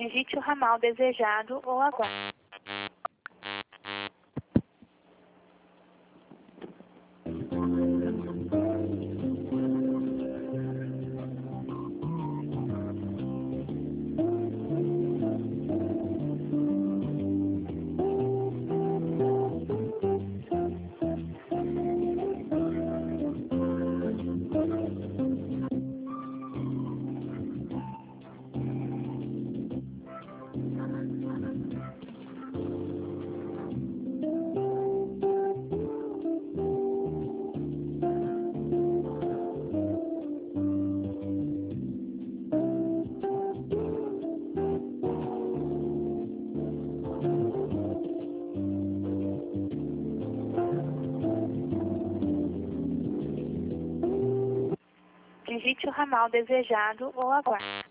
Digite o ramal desejado ou aguarde. Digite o ramal desejado ou aguarde.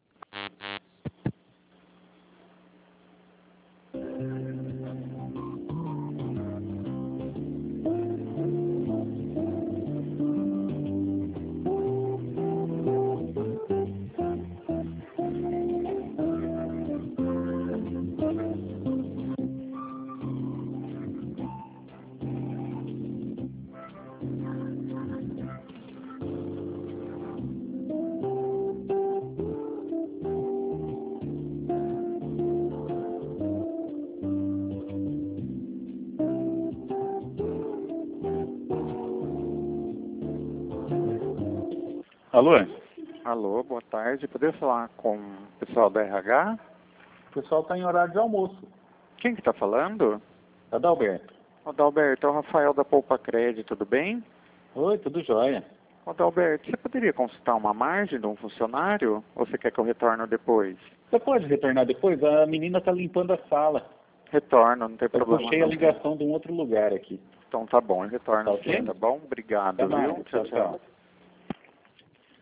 Alô? Alô, boa tarde. Poderia falar com o pessoal da RH? O pessoal está em horário de almoço. Quem que está falando? Adalberto. Adalberto, é o Rafael da Poupa Crédito, tudo bem? Oi, tudo jóia. Adalberto, você poderia consultar uma margem de um funcionário? Ou você quer que eu retorne depois? Você pode retornar depois? A menina está limpando a sala. Retorno, não tem Eu problema puxei a ligação de um outro lugar aqui. Então tá bom, eu retorno Tá ok? sim, tá bom? Obrigado, Até mais. viu? Tchau, tchau.